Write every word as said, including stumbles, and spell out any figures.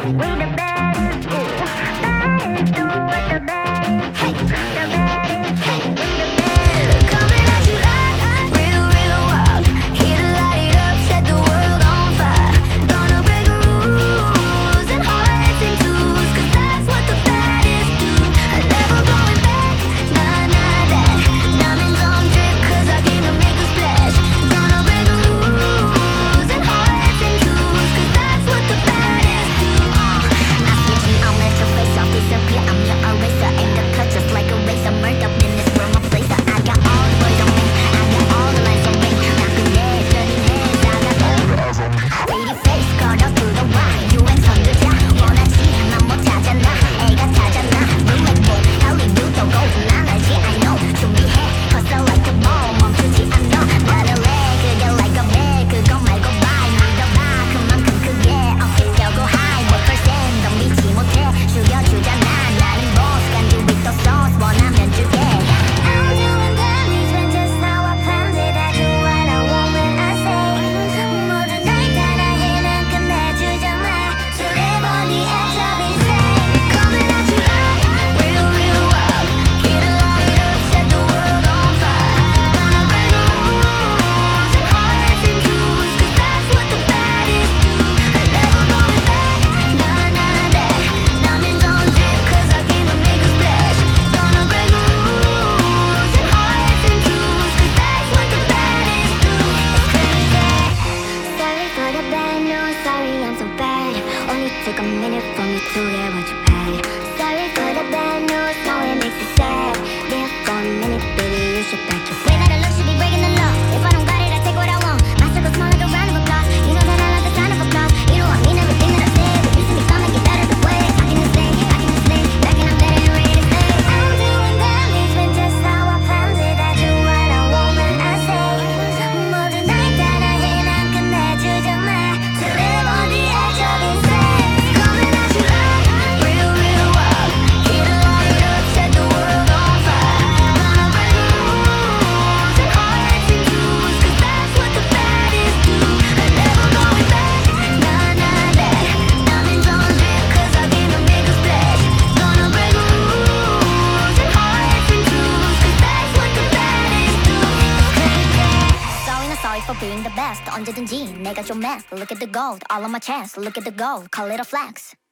We the best, ooh, baddest, do what the best, hey, the baddest, hey, we the best. Coming at you like real, real wild. Here to light it up, set the world on fire. Gonna break rules and hearts in twos, 'cause that's what the baddest do. Never going back, nah, nah, that. Diamonds on drip, 'cause I came to make a splash. Gonna break rules and hearts in twos, 'cause that's what the baddest do. I switch and I'll let your face off, disappear. I'm your eraser, aim to cut just like a razor. Murder in this world, my place. I got all the boys on me, I got all the lines on me. Knocking heads, turning heads, I got all the eyes on me. Pretty face, cut us through the wire. 유행 선두자, 원하지, 난 못하잖아. 애가 타잖아, 룸메이트, 할리우드도 고도 난 알지, I know. 준비해, hustle like a ball, 멈추지 않아. 나를 해, 그게 like a bag, 그거 말고 bye. 믿어봐, 그만큼 크게, 어깨 펴고 high. 백 퍼센트 덤비지 못해, 죽여주잖아. 나는 boss, can do it the sauce, 원하면 줄게. I'm doing damage when just how I planned it. I do what I want when I say. 모든 날 따라해, 난 끝내주잖아. To live on the edge of insane. Coming at you like real, real wild. Here to light it up, set the world on fire. Gonna break rules and hearts in twos, 'cause that's what the baddest do. Never going back, nah, nah, that. Diamonds on drip, 'cause I came to make a splash. Gonna break rules and hearts in twos, 'cause that's what the baddest do. It's crazy. Sorry for the bad news, sorry I'm so bad. Only took a minute for me to get what you had. Sorry for the bad news, now it makes me sad. There for a minute, baby, you should back your way. That a look should be breaking the law. If I don't got it, I take what I want. My circle's small like a round of applause. You know that I like the sound of applause. You know I mean everything that I say. If you see me come, make it better the way. I can just stay, I can just stay. Back and I'm better and ready to stay. I'm doing damage when just how I planned it. I do what I want when I say. 모든 날 따라해, 난 끝내주잖아. To live on the edge of insane. Coming at you like real, real wild. Here to light it up, set the world on fire. Gonna break rules and hearts in twos, 'cause that's what the baddest do. Never going back, nah, nah, that. Diamonds on drip, 'cause I came to make a splash. Gonna break rules and hearts in twos, 'cause that's what the baddest do. It's crazy. Sorry, not sorry for being the best. 언제든지 내가 좀 mad. Look at the gold, all on my chest. Look at the gold, call it a flex.